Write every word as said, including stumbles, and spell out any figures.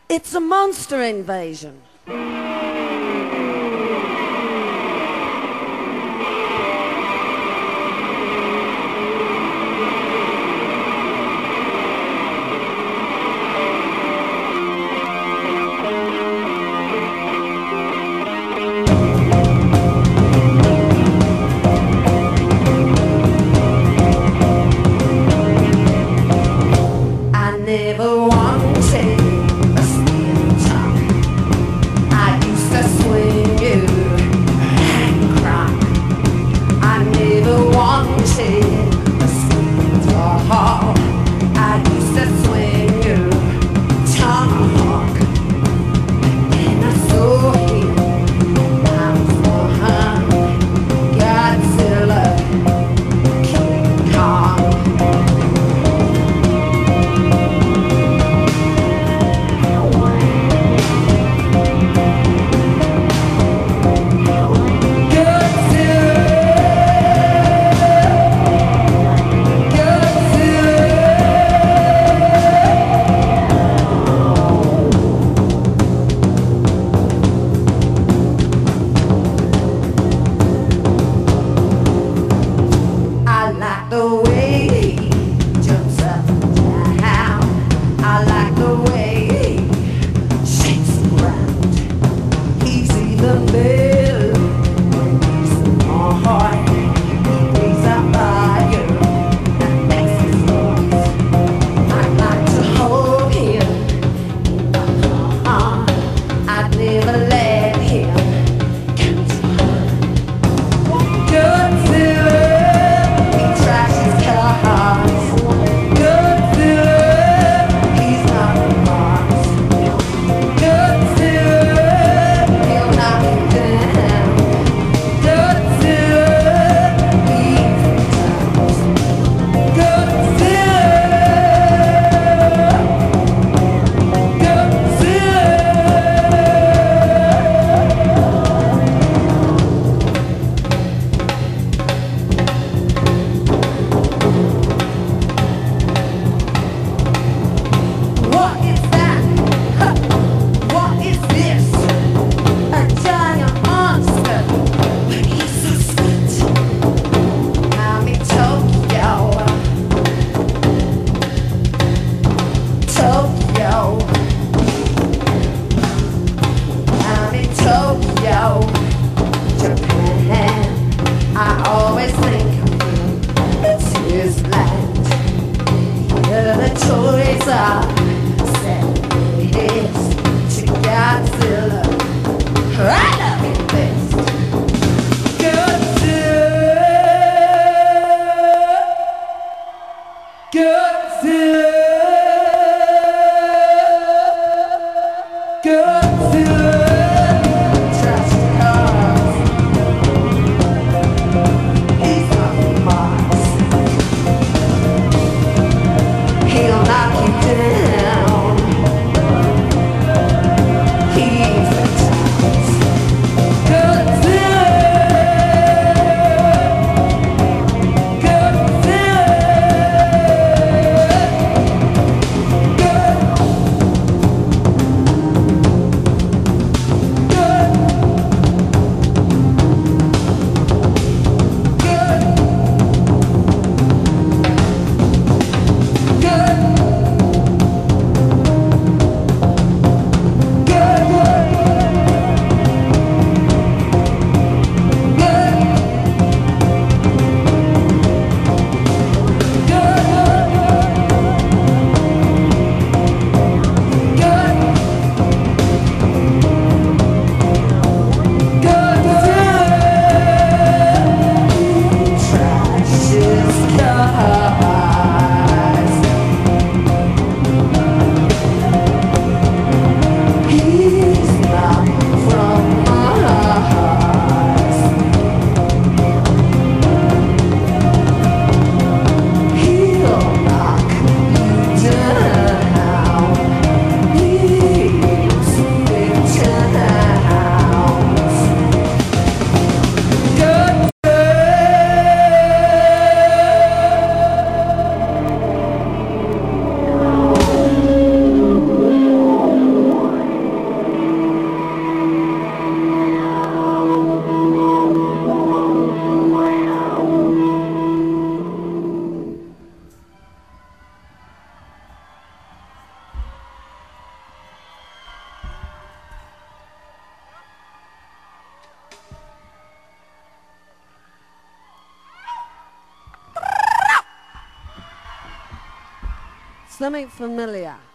It's a monster invasion. I never wanted a steel tongue. I used to swing you and cry. I never wanted a steel tongue. I used to swing you tomahawk. And I saw him. I was one Godzilla, King Kong. I like the way he jumps up and down. I like the way he shakes around. He's even better when he's on hard. He plays out by you and makes his voice. I'd like to hold him in my arm. I'd never let him come to harm. Godzilla. He trashes cars. Godzilla, he's not on Mars. Godzilla, he'll knock you down. Godzilla, he's in times. Godzilla, What is that? Huh. What is this? A giant monster. But he's so sweet. I'm in Tokyo. Tokyo. I'm in Tokyo, Japan. I always think of him. It's his land. Here the toys are selling this to Godzilla. I love him best. Godzilla, Godzilla, Godzilla. Trash cars. He's not from Mars. He'll knock you down. He's the times. Godzilla, Godzilla, Godzilla. something familiar.